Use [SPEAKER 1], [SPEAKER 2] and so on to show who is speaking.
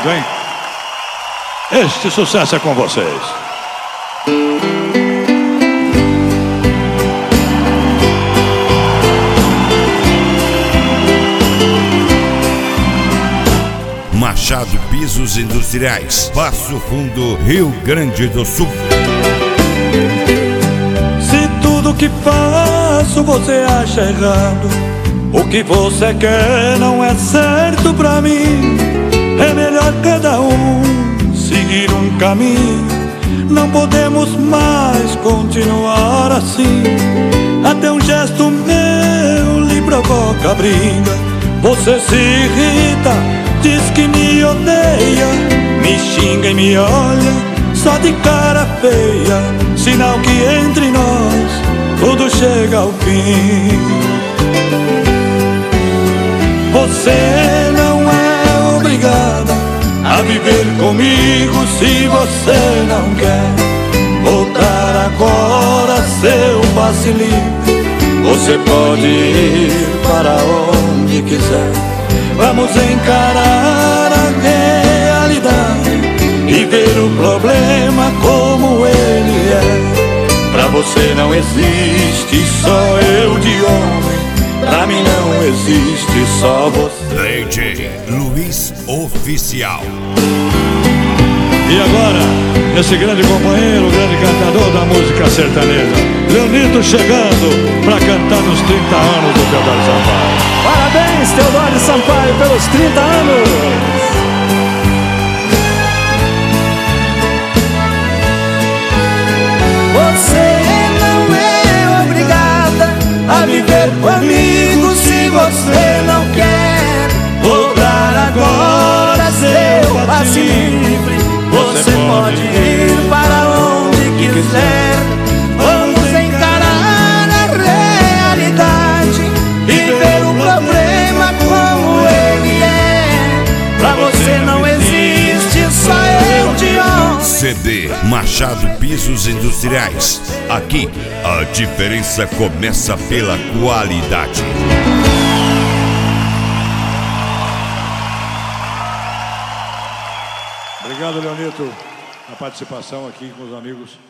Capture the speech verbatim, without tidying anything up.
[SPEAKER 1] bonito, hein? Este sucesso é com vocês.
[SPEAKER 2] Machado Pisos Industriais, Passo Fundo, Rio Grande do Sul.
[SPEAKER 3] Se tudo que faço você acha errado, o que você quer não é certo pra mim. É melhor cada um seguir um caminho. Não podemos mais continuar assim. Até um gesto meu lhe provoca briga. Você se irrita, diz que me odeia, me xinga e me olha só de cara feia. Sinal que entre nós tudo chega ao fim. Você não é obrigada a viver comigo se você não quer. Voltar agora, seu passe livre. Você pode ir para onde quiser. Vamos encarar a realidade e ver o problema como ele é. Pra você não existe só eu de homem. Pra mim não existe só você.
[SPEAKER 2] D J Luiz Oficial.
[SPEAKER 1] E agora, esse grande companheiro, grande cantador da música sertaneja, Leonito, chegando pra cantar nos trinta anos do Teodoro Sampaio.
[SPEAKER 4] Parabéns, Teodoro Sampaio, pelos trinta anos.
[SPEAKER 3] Você não é obrigada a viver comigo se você não quer. Voltar agora, seu passe livre. Você pode ir para onde quiser. Vamos encarar a realidade e ver o problema como ele é. Pra você não existe só eu de homem.
[SPEAKER 2] C D Machado Pisos Industriais. Aqui a diferença começa pela qualidade.
[SPEAKER 1] Obrigado, Leonito, a participação aqui com os amigos.